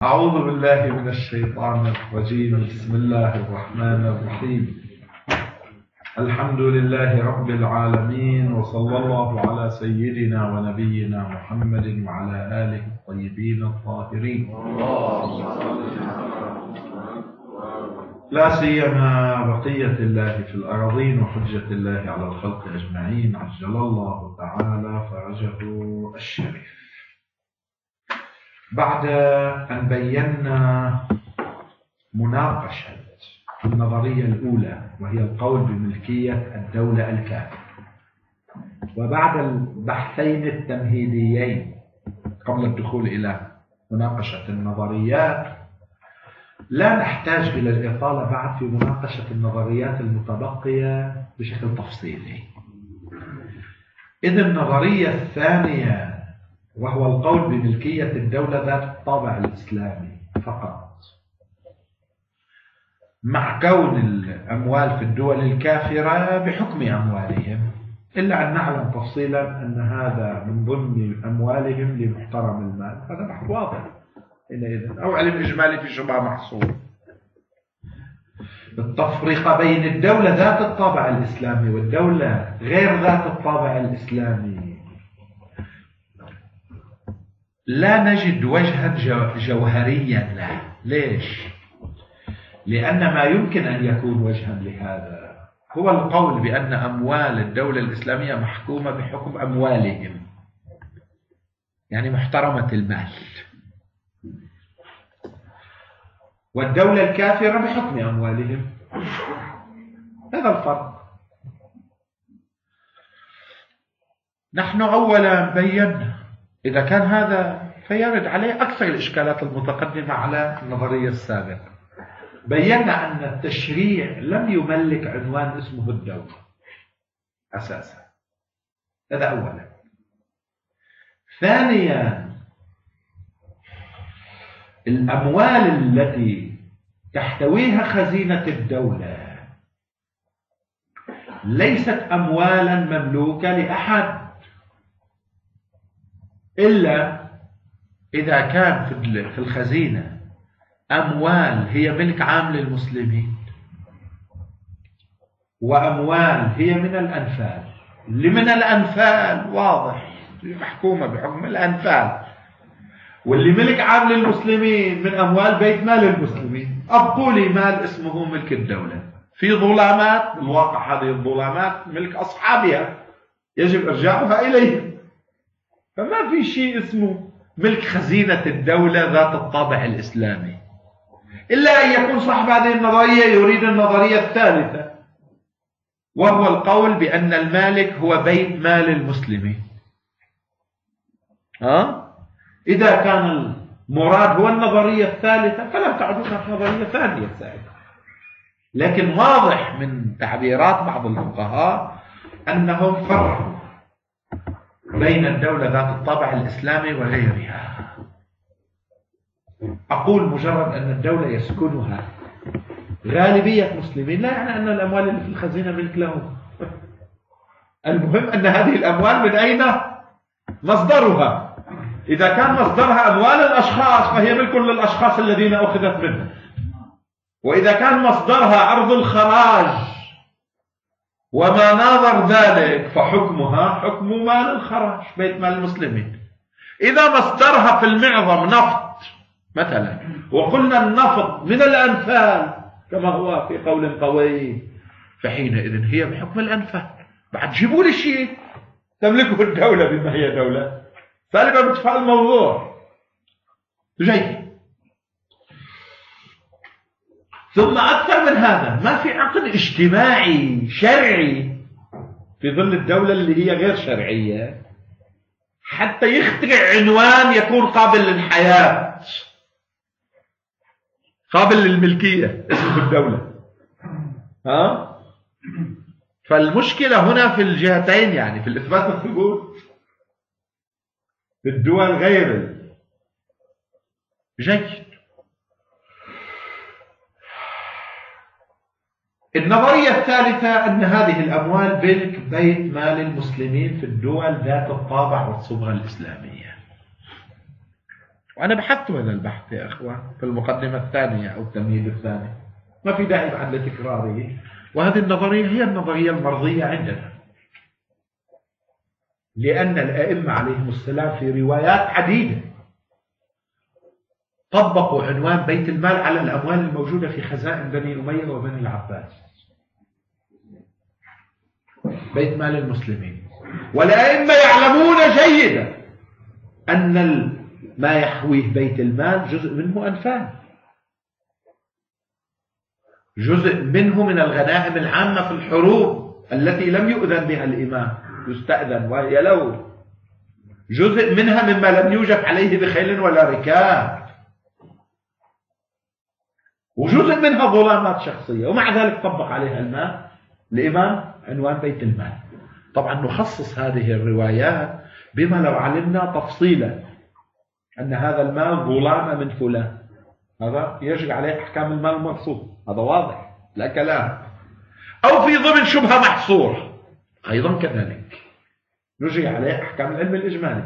أعوذ بالله من الشيطان الرجيم. بسم الله الرحمن الرحيم. الحمد لله رب العالمين، وصلى الله على سيدنا ونبينا محمد وعلى آله الطيبين الطاهرين، لا سيما بقية الله في الأراضين وحجة الله على الخلق أجمعين، عجل الله تعالى فرجه الشريف. بعد أن بينا مناقشة النظرية الأولى وهي القول بملكية الدولة الكافرة، وبعد البحثين التمهيديين قبل الدخول إلى مناقشة النظريات، لا نحتاج إلى الإطالة بعد في مناقشة النظريات المتبقية بشكل تفصيلي. إذ النظرية الثانية وهو القول بملكية الدولة ذات الطابع الإسلامي فقط، مع كون الأموال في الدول الكافرة بحكم أموالهم، إلا أن نعلم تفصيلا أن هذا من ضمن أموالهم لمحترم المال، هذا بحث واضح أو علم إجمالي في شبهة محصور. التفرقة بين الدولة ذات الطابع الإسلامي والدولة غير ذات الطابع الإسلامي لا نجد وجها جوهريا له. ليش؟ لأن ما يمكن أن يكون وجها لهذا هو القول بأن أموال الدولة الإسلامية محكومة بحكم أموالهم، يعني محترمة المال، والدولة الكافرة بحكم أموالهم. هذا الفرق. نحن أولا بينا إذا كان هذا فيرد عليه أكثر الإشكالات المتقدمة على النظرية السابقة. بينا أن التشريع لم يملك عنوان اسمه الدولة أساسا، هذا أولا. ثانيا، الأموال التي تحتويها خزينة الدولة ليست أموالا مملوكة لأحد، إلا إذا كان في الخزينة أموال هي ملك عام للمسلمين، وأموال هي من الأنفال. اللي من الأنفال واضح محكومة بحكم الأنفال، واللي ملك عام للمسلمين من أموال بيت مال المسلمين. أبقوا لي مال اسمه ملك الدولة في ظلامات، بالواقع هذه الظلامات ملك أصحابها يجب إرجاعها إليهم، فما في شيء اسمه ملك خزينة الدولة ذات الطابع الإسلامي، إلا أن يكون صاحب هذه النظرية يريد النظرية الثالثة، وهو القول بأن المالك هو بيت مال المسلمين. إذا كان المراد هو النظرية الثالثة فلم تعد هناك نظرية ثانية سائدة. لكن واضح من تعبيرات بعض الفقهاء أنهم فرقوا بين الدولة ذات الطابع الإسلامي وغيرها. أقول مجرد أن الدولة يسكنها غالبية مسلمين لا يعني أن الأموال اللي في الخزينة ملك لهم. المهم أن هذه الأموال من أين مصدرها. إذا كان مصدرها أموال الأشخاص فهي ملك للأشخاص الذين أخذت منهم، وإذا كان مصدرها عرض الخراج وما ناظر ذلك فحكمها حكم مال الخراج بيت مال المسلمين. إذا مصدرها في المعظم نفط مثلا، وقلنا النفط من الأنفال كما هو في قول قوي، فحينئذ هي بحكم الأنفال. بعد جيبوا لي شيء تملكه الدولة بما هي دولة سالبة باتفاق الموضوع. جيد. ثم أكثر من هذا، ما في عقد اجتماعي شرعي في ظل الدولة اللي هي غير شرعية حتى يخترع عنوان يكون قابل للحياة، قابل للملكية، اسمه الدولة. فالمشكلة هنا في الجهتين، يعني في الإثبات والثبوت في الدول غير. جيد. النظرية الثالثة أن هذه الأموال ملك بيت مال المسلمين في الدول ذات الطابع والصبغة الإسلامية. وأنا بحثت هذا البحث يا أخوان في المقدمة الثانية أو التمهيد الثاني، ما في داعي بعد لتكراره. وهذه النظرية هي النظرية المرضية عندنا، لأن الأئمة عليهم السلام في روايات عديدة طبقوا عنوان بيت المال على الأموال الموجودة في خزائن بني أمية وبني العباس، بيت مال المسلمين. والأئمة يعلمون جيدا أن ما يحويه بيت المال جزء منه أنفال، جزء منه من الغنائم العامة في الحروب التي لم يؤذن بها الإمام، يستأذن وهي له، جزء منها مما لم يوجف عليه بخيل ولا ركاب، وجزء منها ظلامات شخصية، ومع ذلك طبق عليها المال الإمام عنوان بيت المال. طبعا نخصص هذه الروايات بما لو علمنا تفصيلا أن هذا المال ظلام من فلان، هذا يجري عليه أحكام المال المغصوب، هذا واضح لا كلام. أو في ضمن شبهة محصورة أيضا كذلك نجري عليه أحكام العلم الإجمالي.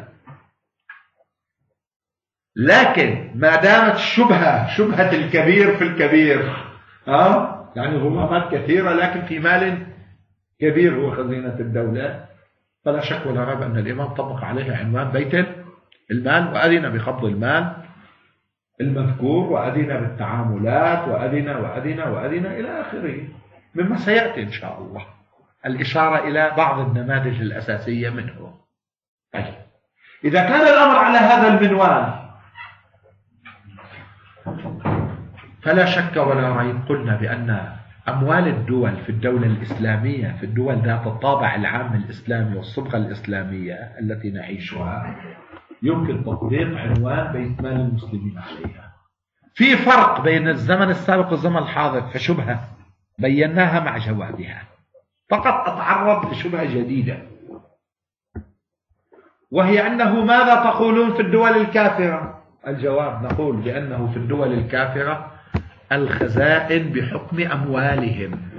لكن ما دامت الشبهة شبهة الكبير في الكبير، يعني ظلامات كثيرة لكن في مال كبير هو خزينة الدولة، فلا شك ولا ريب أن الإمام طبق عليه عنوان بيت المال، وأذن بقبض المال المذكور، وأذن بالتعاملات، وأذن إلى آخره، مما سيأتي إن شاء الله الإشارة إلى بعض النماذج الأساسية منه. طيب، إذا كان الأمر على هذا المنوال فلا شك ولا ريب قلنا بأن أموال الدول في الدولة الإسلامية، في الدول ذات الطابع العام الإسلامي والصبغة الإسلامية التي نعيشها، يمكن تطبيق عنوان بيت مال المسلمين عليها. في فرق بين الزمن السابق والزمن الحاضر في شبهة بيناها مع جوابها، فقط أتعرض لشبهة جديدة، وهي أنه ماذا تقولون في الدول الكافرة؟ الجواب نقول بأنه في الدول الكافرة الخزائن بحكم أموالهم،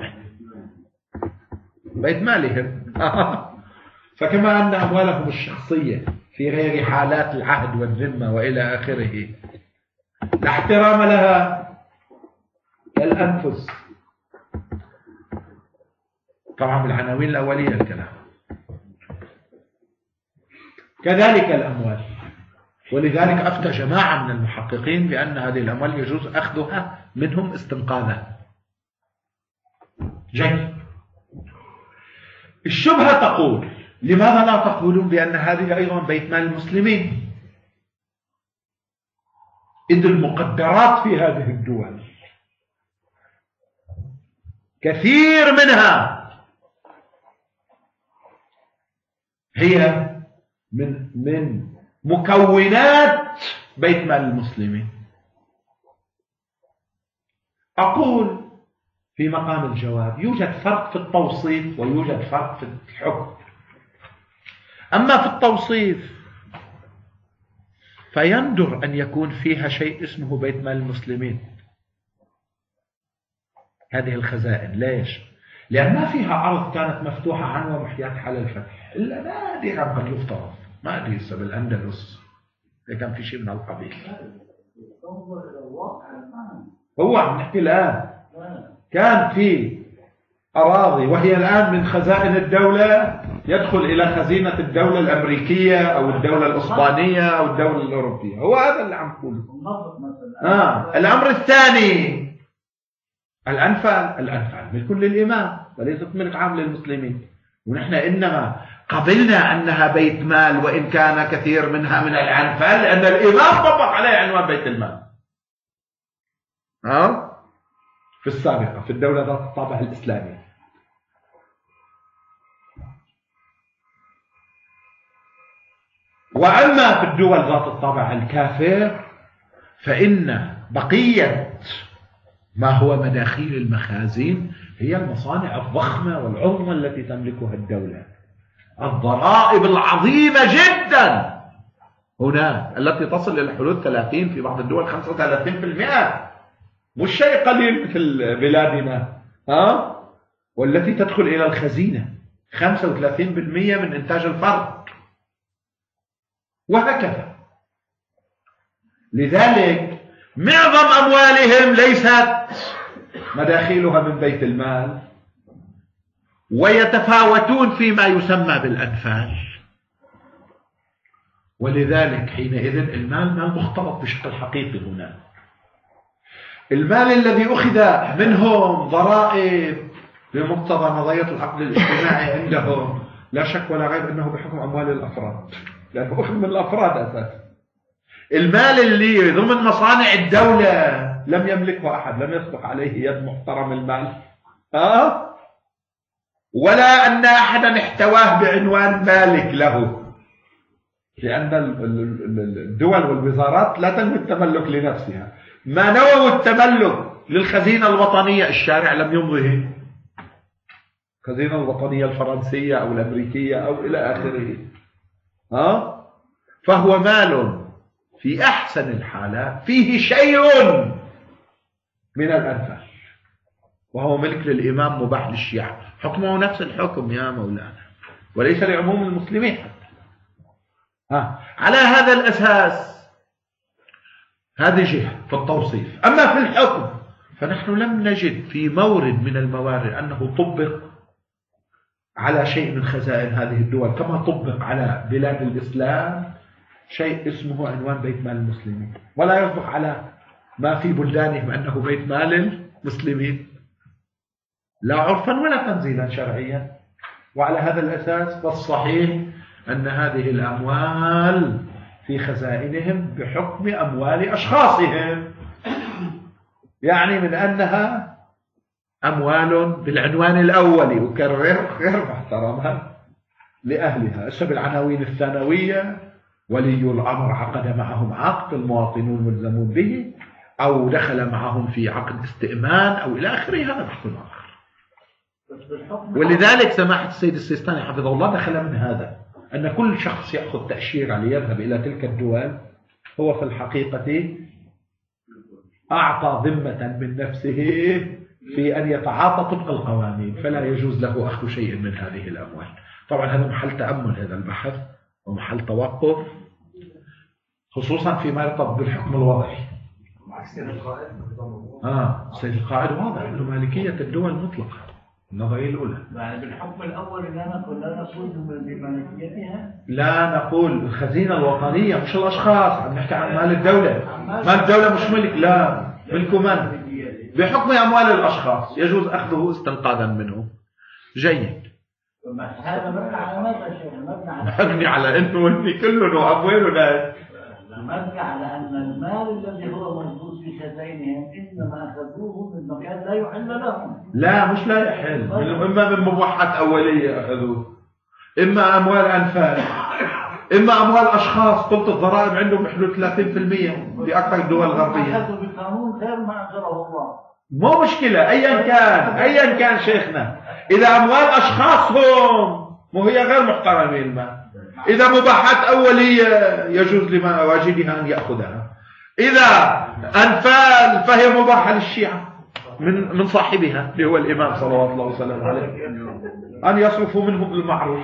بيت مالهم فكما أن أموالهم الشخصية في غير حالات العهد والذمة وإلى آخره لا احترام لها كالأنفس، طبعا بالعناوين الأولية الكلام، كذلك الأموال. ولذلك أفتى جماعة من المحققين بأن هذه الأموال يجوز أخذها منهم استنقاذا. جيد. الشبهة تقول لماذا لا تقولون بأن هذه أيضا بيت مال المسلمين؟ إذ المقدرات في هذه الدول كثير منها هي من مكونات بيت مال المسلمين. أقول في مقام الجواب يوجد فرق في التوصيف ويوجد فرق في الحكم. أما في التوصيف فيندر أن يكون فيها شيء اسمه بيت مال المسلمين، هذه الخزائن. ليش؟ لأن ما فيها أرض كانت مفتوحة عنها ومحيات حال الفتح إلا نادرا قد يفترض، ما أدري هسه بالأندلس كان في شيء من القبيل. هو عم نحكي الآن كان في أراضي وهي الآن من خزائن الدولة يدخل إلى خزينة الدولة الأمريكية أو الدولة الإسبانية أو الدولة الأوروبية. هو هذا اللي عم نقوله. الأمر الثاني الأنفال ملك للإمام وليست ملك عام للمسلمين، ونحن إنما قبلنا أنها بيت مال وإن كان كثير منها من الأنفال لأن الإمام طبق عليه عنوان بيت المال في السابقة في الدولة ذات الطابع الإسلامي. وأما في الدول ذات الطابع الكافر فإن بقية ما هو مداخيل المخازين هي المصانع الضخمة والعظمى التي تملكها الدولة، الضرائب العظيمة جدا هناك التي تصل إلى حدود 30 في بعض الدول 35%، مش شيء قليل مثل بلادنا والتي تدخل إلى الخزينة 35% من إنتاج الفرد، وهكذا. لذلك معظم أموالهم ليست مداخيلها من بيت المال، ويتفاوتون فيما يسمى بالأنفال. ولذلك حينئذ المال مال مختلط بشكل حقيقي. هنا المال الذي أخذ منهم ضرائب بمقتضى نظرية العقد الاجتماعي عندهم لا شك ولا ريب أنه بحكم أموال الأفراد، لأنه أخذ من الأفراد أساسا. المال اللي ضمن مصانع الدولة لم يملكه أحد، لم يسبق عليه يد محترم المال، ولا أن أحدا احتواه بعنوان مالك له، لأن الدول والوزارات لا تنوي التملك لنفسها. ما نووا التملك للخزينة الوطنية الشارع لم يمضه، الخزينة الوطنية الفرنسية أو الأمريكية أو إلى آخره. فهو مال في أحسن الحالات فيه شيء من الأنفال، وهو ملك للإمام مباح للشيعة، حكمه نفس الحكم يا مولانا وليس لعموم المسلمين حتى. على هذا الأساس هذه جهة في التوصيف. أما في الحكم فنحن لم نجد في مورد من الموارد أنه طبق على شيء من خزائن هذه الدول كما طبق على بلاد الإسلام شيء اسمه عنوان بيت مال المسلمين، ولا يصدق على ما في بلدانهم أنه بيت مال المسلمين، لا عرفا ولا تنزيلا شرعيا. وعلى هذا الأساس فالصحيح أن هذه الأموال في خزائنهم بحكم أموال أشخاصهم، يعني من أنها أموال بالعنوان الأولي وكرر غير محترمة لأهلها. بالعناوين الثانوية ولي الأمر عقد معهم عقد المواطنون ملزمون به، أو دخل معهم في عقد استئمان أو إلى آخره، هذا بحث آخر. ولذلك سماحة السيد السيستاني حفظه الله دخل من هذا أن كل شخص يأخذ تأشيرة ليذهب إلى تلك الدول هو في الحقيقة أعطى ذمة من نفسه في أن يتعاطى طبق القوانين، فلا يجوز له أخذ شيء من هذه الأموال. طبعا هذا محل تأمل هذا البحث ومحل توقف، خصوصا فيما يرتبط بالحكم الوضعي. السيد القائد واضح أنه مالكية الدول مطلقة، النظرية الأولى. يعني بالحكم الأول لا نقول بمالكيتها، لا نقول الخزينة الوطنية مش الأشخاص، عم نحكي عن مال الدولة. مال الدولة مش ملك، لا ملكه من؟ بحكم أموال الأشخاص يجوز أخذه استنقاذا منه. جيد. هذا مبني على ماذا شيخ؟ مبني على أنه وني كله وأموالنا، مبني على أن المال الذي هو موجود في خزائنهم إنما أخذوه من مكان لا يحل لهم. لا مش لا يحل، إما من مبوحات أولية أخذوه، إما أموال أنفال، إما أموال أشخاص. قلت الضرائب عندهم بحدود 30% في أكثر الدول الغربية. أخذوا بالقانون غير ما أنزله الله. مو مشكلة أيا كان شيخنا، إذا أموال أشخاصهم وهي غير محترمة المال، إذا مباحات أولية يجوز لما واجدها أن يأخذها، إذا أنفال فهي مباحة للشيعة من صاحبها اللي هو الإمام صلوات الله وسلامه عليه أن يصرفوا منهم بالمعروف.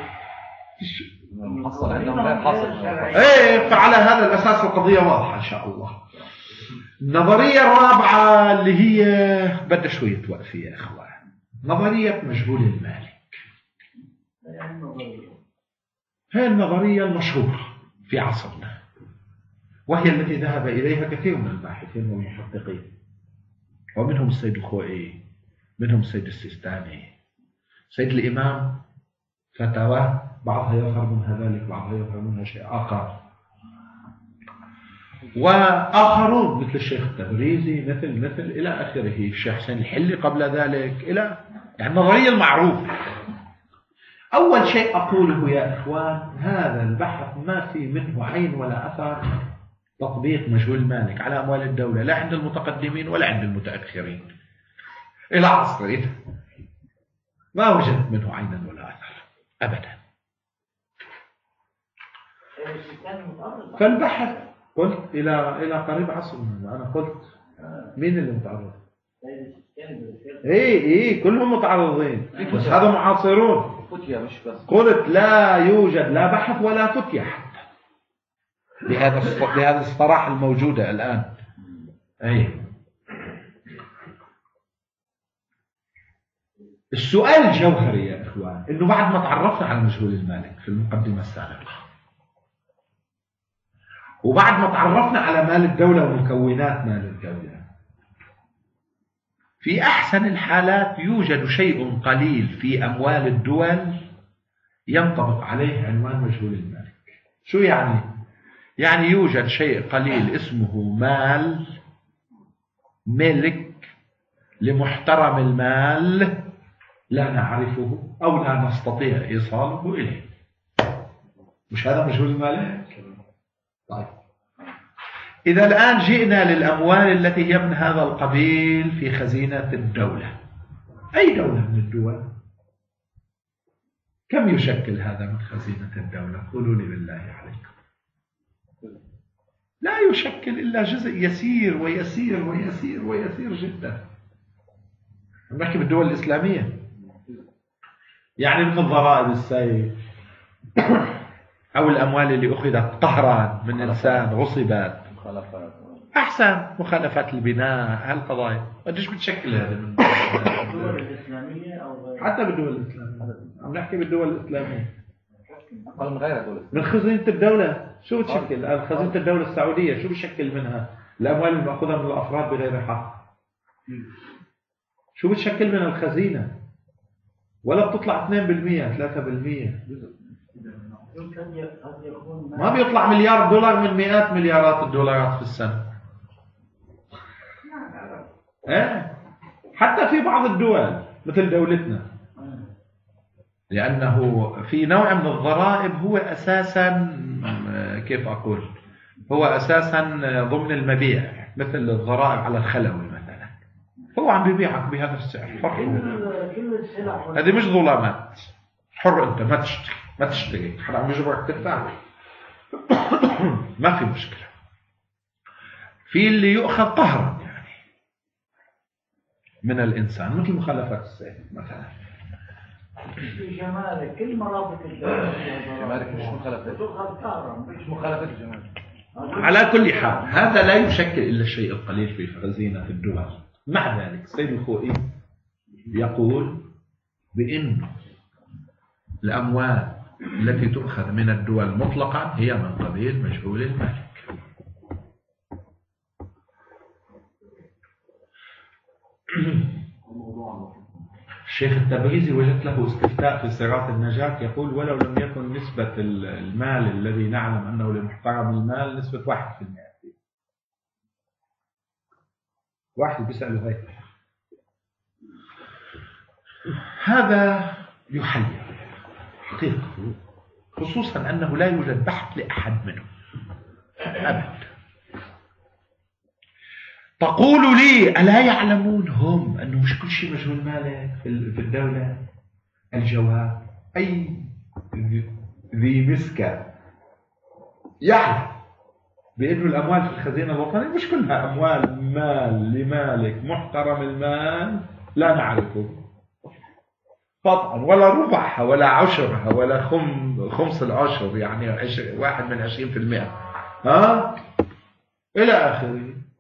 فعلى هذا الأساس القضية واضحة إن شاء الله. النظرية الرابعة اللي هي بدها شوية وقف يا إخوان، نظرية مجهول المالك. هي النظرية المشهورة في عصرنا، وهي التي ذهب إليها كثير من الباحثين والمحققين، ومنهم السيد الخوئي، منهم السيد السيستاني. سيد الإمام فتاواه بعضها يظهر منها ذلك، بعضها يظهر منها شيء آخر، وآخرون مثل الشيخ التبريزي مثل إلى آخره، الشيخ حسين الحلي قبل ذلك، إلى يعني النظرية المعروفة. أول شيء أقوله يا إخوان، هذا البحث ما في منه عين ولا أثر تطبيق مجهول المالك على أموال الدولة، لا عند المتقدمين ولا عند المتأخرين إلى عصرنا، ما وجدت منه عينا ولا أثر أبدا. فالبحث قلت إلى قريب عصرنا، أنا قلت مين اللي متعرض؟ إيه كلهم متعرضين، بس هذا معاصرون. قلت لا يوجد لا بحث ولا فتية حتى، بهذا الصراحة الموجودة الآن. أي السؤال الجوهري يا إخوان إنه بعد ما تعرفنا على مجهول المالك في المقدمة السابقة، وبعد ما تعرفنا على مال الدولة ومكونات مال الدولة، في أحسن الحالات يوجد شيء قليل في أموال الدول ينطبق عليه عنوان مجهول المالك. شو يعني؟ يعني يوجد شيء قليل اسمه مال ملك لمحترم المال لا نعرفه أو لا نستطيع إيصاله إليه. مش هذا مجهول المالك؟ طيب، إذا الآن جئنا للأموال التي هي من هذا القبيل في خزينة الدولة، أي دولة من الدول؟ كم يشكل هذا من خزينة الدولة؟ قولوا لي بالله عليكم. لا يشكل إلا جزء يسير ويسير ويسير ويسير جدا. نحكي بالدول الإسلامية، يعني من الضرائب السيف أو الأموال اللي أخذت قهرا من إنسان غصبت، أحسن مخالفات البناء، هالقضايا قديش بتشكل هذا من الدول الإسلامية أو حتى بالدول الإسلامية؟ عم نحكي بالدول الإسلامية من غير دولة، من خزينة الدولة. شو بتشكل الآن خزينة الدولة السعودية؟ شو بتشكل منها؟ الأموال المأخوذة من الأفراد بغير حق. شو بتشكل من الخزينة؟ ولا بتطلع 2% 3%. ما بيطلع مليار دولار من مئات مليارات الدولارات في السنة. حتى في بعض الدول مثل دولتنا، لأنه في نوع من الضرائب هو أساسا كيف أقول، هو أساسا ضمن المبيع، مثل الضرائب على الخلوي مثلا، هو عم بيبيعك بهذا السعر حر. هذه مش ظلامات، حر أنت ما تشتري حدا عم يجبرك تدفع ما في مشكلة. في اللي يؤخذ قهرا يعني من الإنسان مثل مخالفات السيف مثلا. في جمالك كل مرافق الدولة جمالك مش مخالفات، مش مخالفات الجمالك. على كل حال هذا لا يشكل إلا الشيء القليل في خزينة الدول. مع ذلك السيد الخوئي يقول بأن الأموال التي تؤخذ من الدول مطلقا هي من قبيل مجهول المالك. الشيخ التبريزي وجدت له استفتاء في صراط النجاة يقول ولو لم يكن نسبة المال الذي نعلم أنه لمحترم المال نسبة 1%. واحد بيسأل هيك. هذا يحير حقيقة، خصوصا أنه لا يوجد بحث لأحد منهم أبدا. تقول لي ألا يعلمون هم أنه مش كل شيء مجهول مالك في الدولة؟ الجواب أي ذي مسكة يعلم بأنه الأموال في الخزينة الوطنية مش كلها أموال مال لمالك محترم المال لا نعرفه قطعا، ولا ربعها ولا عشرها ولا خمس العشر، يعني 1 من 20%، إلى آخره.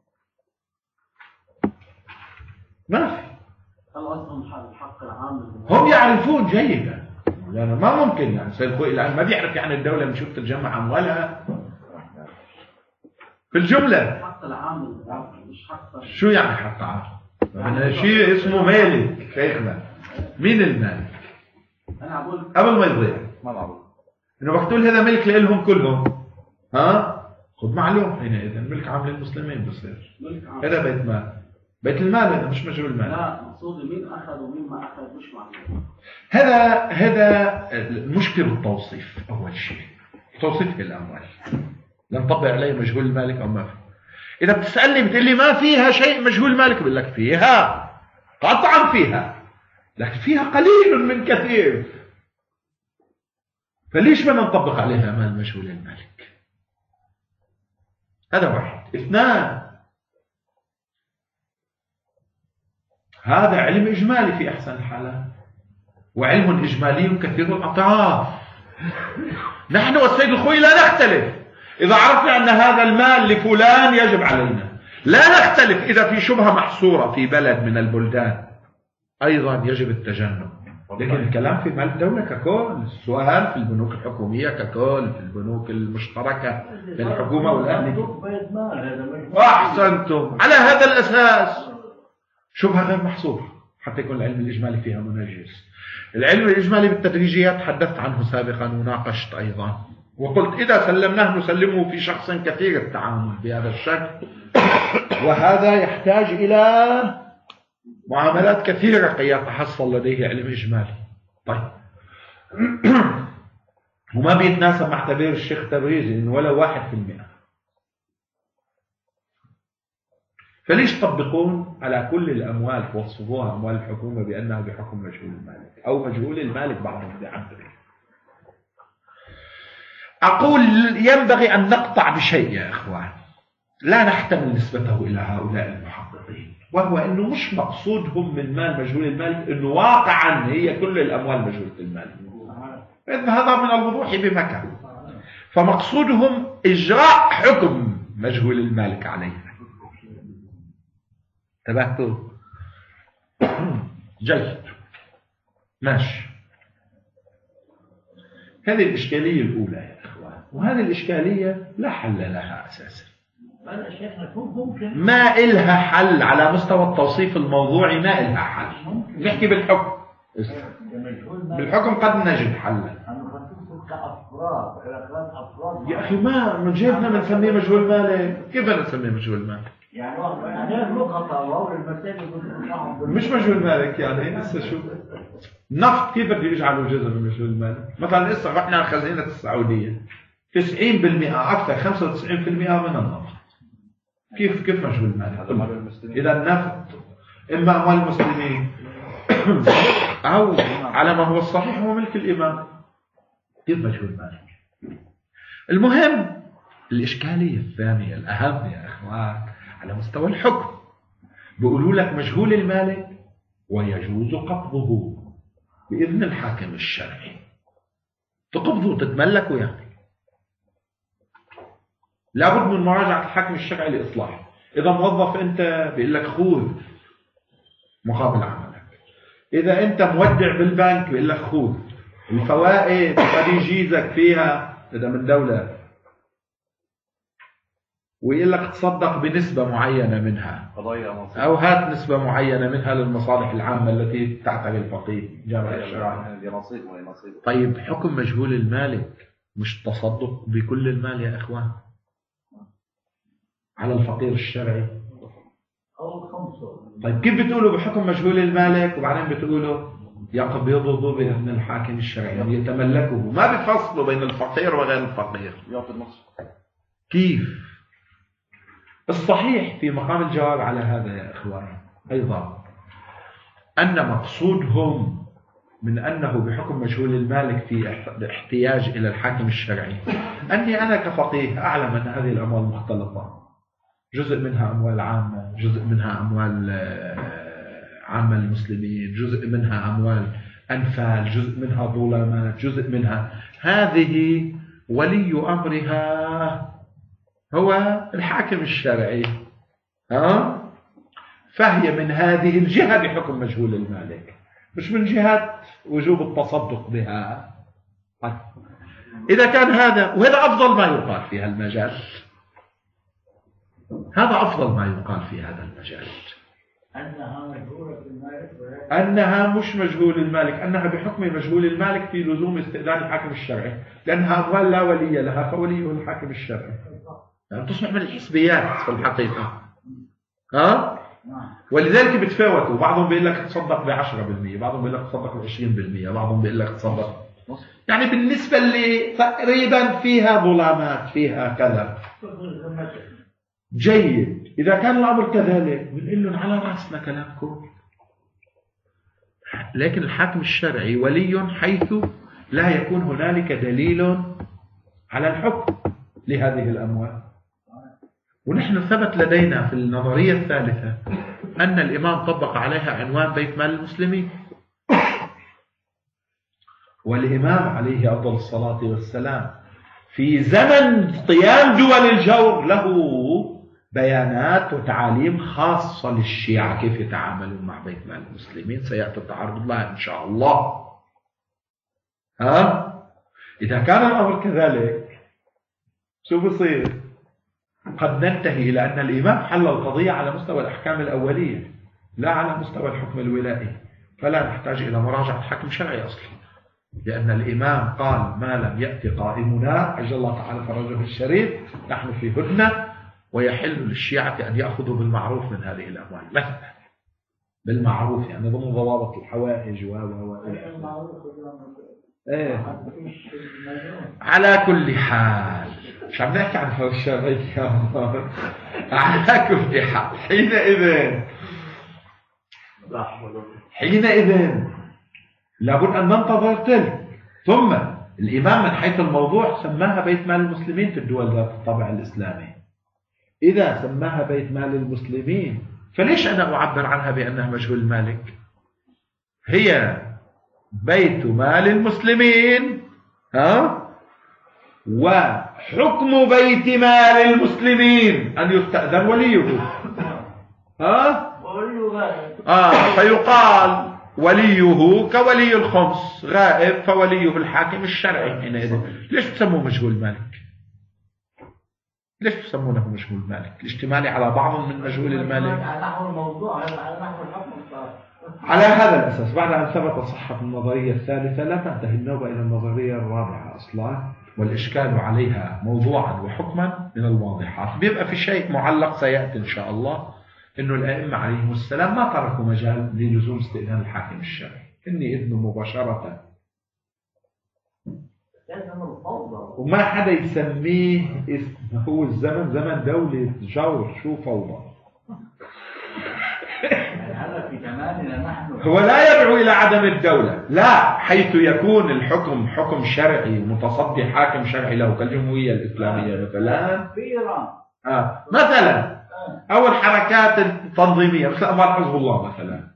ما في. الحق العام هم يعرفون جيدا، يعني ما ممكن يعني سيد الخوئي الآن ما بيعرف يعني الدولة من شو بتتجمع أموالها في الجملة. الحق العام مش حق. شو يعني حق عام؟ يعني شيء اسمه مالك شيخنا. مين المالك؟ أنا أقول قبل ما يضيع ما معروف إنه وقت تقول هذا ملك لهم كلهم، خذ معلوم حينئذ الملك عام للمسلمين بصير. هذا بيت مال، بيت المال هذا مش مجهول المال. لا مقصود مين أخذ ومين ما أخذ مش معلوم. هذا المشكلة التوصيف. أول شيء توصيف الأموال لا نطبق عليه مجهول المالك أو ما في. إذا بتسألني بتقول لي ما فيها شيء مجهول المالك، بقول لك فيها قطعا فيها، لكن فيها قليل من كثير، فليش ما نطبق عليها مال مجهول المالك؟ هذا واحد. 2 هذا علم إجمالي في أحسن الحالات، وعلم إجمالي كثير الأطراف. نحن والسيد الخوئي لا نختلف إذا عرفنا أن هذا المال لفلان يجب علينا. لا نختلف إذا في شبهة محصورة في بلد من البلدان أيضا يجب التجنب. لكن الكلام في مال الدولة ككل، السؤال في البنوك الحكومية ككل، في البنوك المشتركة بين الحكومة والأهلية. وأحسنتم. على هذا الأساس شبهة غير محصورة حتى يكون العلم الإجمالي فيها منجز. العلم الإجمالي بالتدريجيات تحدثت عنه سابقا وناقشت أيضا، وقلت إذا سلمناه نسلمه في شخص كثير التعامل بهذا الشكل، وهذا يحتاج إلى معاملات كثيرة كي يتحصل لديه علم إجمالي. طيب وما بيتناسب مع تعبير الشيخ تبريزي إنه ولا 1%. فليش تطبقون على كل الأموال توصفوها أموال الحكومة بأنها بحكم مجهول المالك أو مجهول المالك بعضهم بيعبر؟ أقول ينبغي أن نقطع بشيء يا إخوان لا نحتمل نسبته إلى هؤلاء المحققين، وهو أنه مش مقصودهم من مال مجهول المالك أنه واقعا هي كل الأموال مجهولة المالك، هذا من الوضوح بمكان. فمقصودهم إجراء حكم مجهول المالك عليها. انتبهتوا؟ جيد، ماشي. هذه الإشكالية الأولى يا إخوان، وهذه الإشكالية لا حل لها أساسا. ما إلها حل على مستوى التوصيف الموضوعي، ما إلها حل. نحكي بالحكم، بالحكم قد نجد حلا. يا أخي ما من جيبنا بنسميه مجهول مالك، كيف نسميه مجهول مالك؟ يعني مش مجهول مالك يعني لسه شو نفط كيف بده يجعله جزء من مجهول المالك؟ مثلا لسه رحنا على خزينة السعودية 90% أكثر 95% من النفط. كيف مجهول مالك؟ إذا النفط إما أموال المسلمين أو على ما هو الصحيح هو ملك الإمام. كيف مجهول مالك؟ المهم الإشكالية الثانية الأهم يا إخوان على مستوى الحكم، بيقولوا لك مجهول المالك ويجوز قبضه بإذن الحاكم الشرعي. تقبضه وتتملكه يعني لابد من مراجعة الحاكم الشرعي لإصلاحه. إذا موظف أنت بيقول لك خذ مقابل عملك، إذا أنت مودع بالبنك بيقول لك خذ الفوائد قد يجيزك فيها إذا من دولة، ويقول لك تصدق بنسبة معينة منها أو هات نسبة معينة منها للمصالح العامة التي تعتري الفقيه جامع الشرعي. طيب حكم مجهول المالك مش تصدق بكل المال يا إخوان على الفقير الشرعي؟ طيب كيف بتقولوا بحكم مجهول المالك وبعدين بتقولوا يقبضه بإذن الحاكم الشرعي يعني يتملكه؟ ما بتفصلوا بين الفقير وغير الفقير. كيف؟ الصحيح في مقام الجواب على هذا يا إخوان أيضا أن مقصودهم من أنه بحكم مجهول المالك في احتياج إلى الحاكم الشرعي أني أنا كفقيه أعلم أن هذه الأموال مختلطة، جزء منها أموال عامة، جزء منها أموال عامة المسلمين، جزء منها أموال أنفال، جزء منها ظلامات، جزء منها هذه ولي أمرها هو الحاكم الشرعي. فهي من هذه الجهة بحكم مجهول المالك، مش من جهة وجوب التصدق بها. إذا كان هذا، وهذا أفضل ما يقال في هذا المجال، هذا أفضل ما يقال في هذا المجال، أنها مش مجهول المالك، أنها بحكم مجهول المالك في لزوم استئذان الحاكم الشرعي، لأنها أموال لا ولي لها فوليه الحاكم الشرعي. يعني تصبح من الحسبيات في الحقيقة. ولذلك بتفاوتوا، بعضهم بيقول لك تصدق ب10%، بعضهم بيقول لك تصدق ب20%، بعضهم بيقول لك تصدق يعني بالنسبة اللي تقريبا فيها ظلامات فيها كذا. جيد، إذا كان الأمر كذلك بنقول لهم على رأسنا كلامكم، لكن الحاكم الشرعي ولي حيث لا يكون هنالك دليل على الحكم لهذه الأموال. ونحن ثبت لدينا في النظرية الثالثة أن الإمام طبق عليها عنوان بيت مال المسلمين، والإمام عليه أفضل الصلاة والسلام في زمن قيام دول الجور له بيانات وتعاليم خاصة للشيعة كيف يتعاملون مع بيت مال المسلمين، سيأتي التعرض لها إن شاء الله. إذا كان الأمر كذلك شو بصير؟ قد ننتهي إلى أن الإمام حل القضية على مستوى الأحكام الأولية لا على مستوى الحكم الولائي، فلا نحتاج إلى مراجعة حكم شرعي أصلا، لأن الإمام قال ما لم يأتي قائمنا عجل الله تعالى فرجه الشريف نحن في هدنة، ويحل للشيعة أن يأخذوا بالمعروف من هذه الأموال مثلا، بالمعروف يعني ضمن ضوابط الحوائج على كل حال مش عم نحكي عن هذا الشرعي على كل حال حينئذ لابد أن ننتظر تلك. ثم الإمام من حيث الموضوع سماها بيت مال المسلمين في الدول ذات الطابع الإسلامي. إذا سماها بيت مال المسلمين فليش أنا أعبر عنها بأنها مجهول المالك؟ هي بيت مال المسلمين وحكم بيت مال المسلمين أن يستأذن وليه فيقال وليه كولي الخمس، غائب فوليه الحاكم الشرعي. حينئذ ليش تسموه مجهول المالك؟ ليش تسمونه مجهول المالك؟ الاشتمال على بعض من مجهول المالك على هذا الأساس. بعد أن ثبت صحة النظرية الثالثة لا تنتهي النوبة إلى النظرية الرابعة أصلا، والإشكال عليها موضوعا وحكما من الواضحات. بيبقى في شيء معلق سيأتي إن شاء الله، إنه الأئمة عليهم السلام ما تركوا مجال للزوم استئذان الحاكم الشرعي، إني إذنه مباشرة، وما حدا يسميه هو الزمن زمن دولة جور. شو فوضى؟ هو لا يدعو إلى عدم الدولة، لا، حيث يكون الحكم حكم شرعي متصدي حاكم شرعي له كالجمهورية الإسلامية مثلا مثلا، أو الحركات التنظيمية مثل أموال حزب الله مثلا.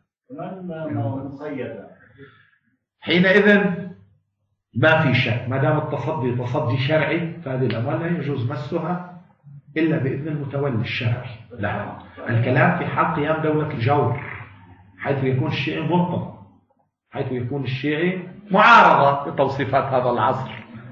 حينئذ ما في شك ما دام التصدي تصدي شرعي فهذه الأموال لا يجوز مسها إلا بإذن المتولي الشرعي. لا، الكلام في حال قيام دولة الجور حيث يكون الشيعي منتظم، حيث يكون الشيعي معارضة بتوصيفات هذا العصر.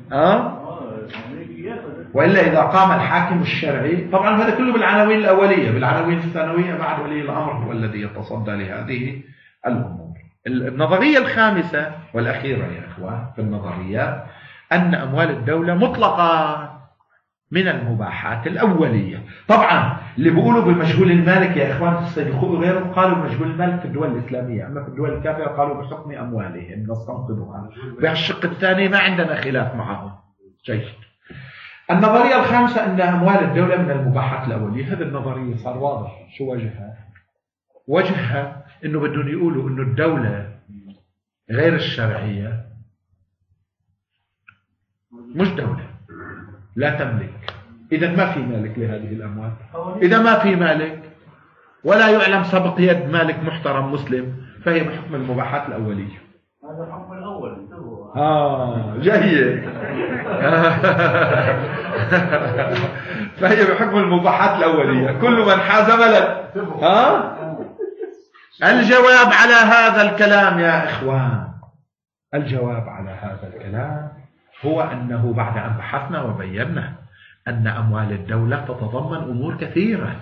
وإلا إذا قام الحاكم الشرعي، طبعا هذا كله بالعناوين الأولية، بالعناوين الثانوية بعد ولي الأمر هو الذي يتصدى لهذه الأمور. النظرية الخامسة والأخيرة يا إخوان في النظريات أن أموال الدولة مطلقة من المباحات الأولية. طبعا اللي بيقولوا بمجهول المالك يا إخوان تستيقظوا غيرهم قالوا مجهول المالك في الدول الإسلامية، أما في الدول الكافرة قالوا بحكم أموالهم نستنقذها. بهالشق الثاني ما عندنا خلاف معهم. جيد. النظرية الخامسة أن أموال الدولة من المباحات الأولية. هذه النظرية صار واضح شو وجهها؟ وجهها أنه بدهم يقولوا أنه الدولة غير الشرعية مش دولة، لا تملك، إذا ما في مالك لهذه الأموال. إذا ما في مالك ولا يعلم سبق يد مالك محترم مسلم فهي بحكم المباحات الأولية. هذا الحكم الأول. جيد. فهي بحكم المباحات الأولية. كل من حاز بلد. الجواب على هذا الكلام يا إخوان، الجواب على هذا الكلام هو أنه بعد أن بحثنا وبينا أن أموال الدولة تتضمن أمور كثيرة،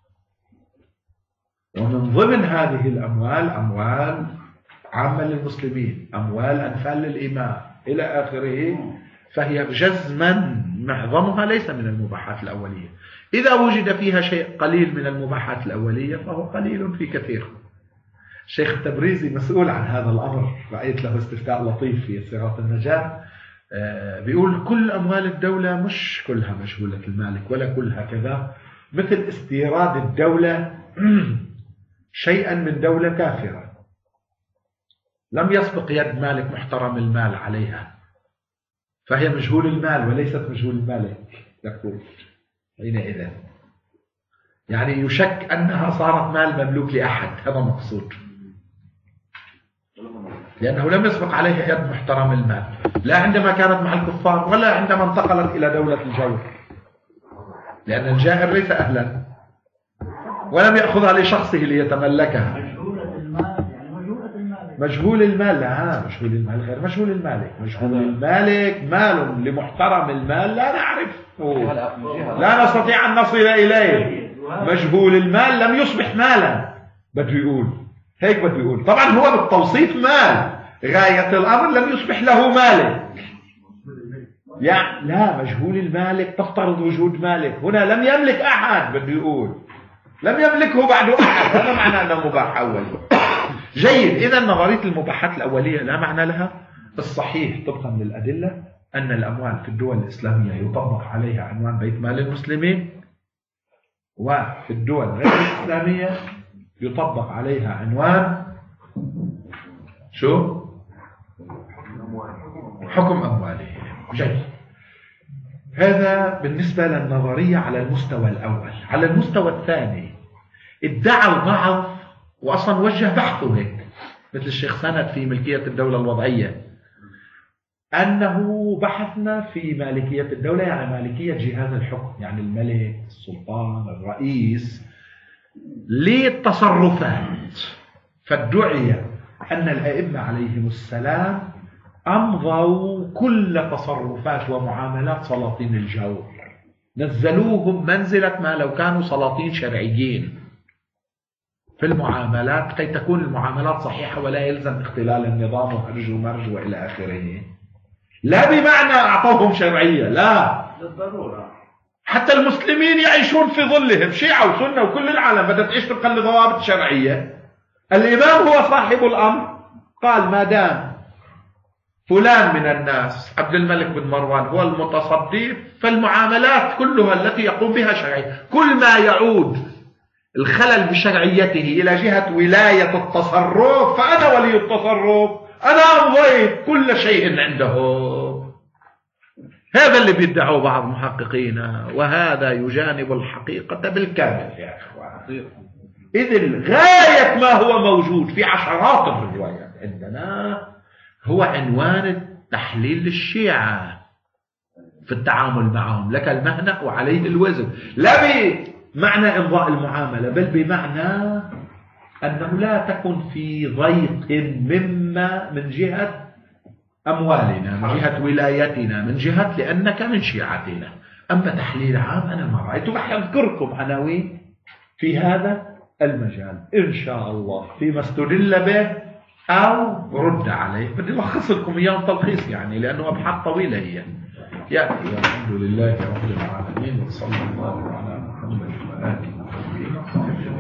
ومن ضمن هذه الأموال أموال عامة للمسلمين، أموال أنفال للإمام إلى آخره، فهي جزما معظمها ليس من المباحات الأولية. إذا وجد فيها شيء قليل من المباحات الأولية فهو قليل في كثير. الشيخ التبريزي مسؤول عن هذا الأمر، رأيت له استفتاء لطيف في صراط النجاة، بيقول كل أموال الدولة مش كلها مجهولة المالك ولا كلها كذا، مثل استيراد الدولة شيئا من دولة كافرة لم يسبق يد مالك محترم المال عليها فهي مجهول المال وليست مجهول المالك. يقول حينئذ يعني يشك أنها صارت مال مملوك لأحد، هذا مقصود. لأنه لم يسبق عليه يد محترم المال، لا عندما كانت مع الكفار ولا عندما انتقلت إلى دولة الجور، لأن الجائر ليس أهلا ولم يأخذها لشخصه ليتملكها. مجهولة المال يعني مجهولة المال. مجهول المال، لا مجهول المال غير مجهول المالك. مجهول المالك مال لمحترم المال لا نعرفه، لا نستطيع أن نصل إليه. مجهول المال لم يصبح مالا، بده يقول هيك، بده يقول طبعا هو بالتوصيف مال، غاية الأمر لم يصبح له مالك. يعني لا، مجهول المالك تفترض وجود مالك، هنا لم يملك أحد، بده يقول لم يملكه بعد أحد، هذا معنى أنه مباح أولي. جيد، إذا نظرية المباحات الأولية لا معنى لها. الصحيح طبقا للأدلة أن الأموال في الدول الإسلامية يطبق عليها عنوان بيت مال المسلمين، وفي الدول غير الإسلامية يطبق عليها عنوان شو؟ حكم أموالهم. جيد، هذا بالنسبة للنظرية على المستوى الأول. على المستوى الثاني ادعى البعض، وأصلا وجه بحثه هيك مثل الشيخ سند في ملكية الدولة الوضعية، أنه بحثنا في مالكية الدولة، يعني مالكية جهاز الحكم، يعني الملك، السلطان، الرئيس، للتصرفات. فادعي أن الأئمة عليهم السلام أمضوا كل تصرفات ومعاملات سلاطين الجور، نزلوهم منزلة ما لو كانوا سلاطين شرعيين في المعاملات، كي تكون المعاملات صحيحة ولا يلزم اختلال النظام وهرج ومرج وإلى آخره. لا بمعنى أعطوهم شرعية، لا، للضرورة. حتى المسلمين يعيشون في ظلهم، شيعة وسنة وكل العالم بدأت تعيش طبقا لضوابط شرعية. الإمام هو صاحب الأمر، قال ما دام فلان من الناس عبد الملك بن مروان هو المتصدي، فالمعاملات كلها التي يقوم بها شرعية، كل ما يعود الخلل بشرعيته إلى جهة ولاية التصرف فأنا ولي التصرف، أنا أمضيت كل شيء عنده. هذا اللي بيدعوه بعض محققين، وهذا يجانب الحقيقة بالكامل يا إخوان. إذن غاية ما هو موجود في عشرات الروايات عندنا هو عنوان التحليل للشيعة في التعامل معهم، لك المهنة وعليه الوزن، لا بمعنى إمضاء المعاملة، بل بمعنى أنه لا تكن في ضيق مما من جهة أموالنا، من جهة ولايتنا، من جهة لأنك من شيعتنا. أما تحليل عام أنا ما رأيت، وأذكركم عناوين في هذا المجال إن شاء الله فيما استدل به أو رد عليه. بدي ألخص لكم إياه تلخيص يعني، لأنه أبحاث طويلة هي. الحمد لله رب العالمين، وصلى الله على محمد وآله وصحبه.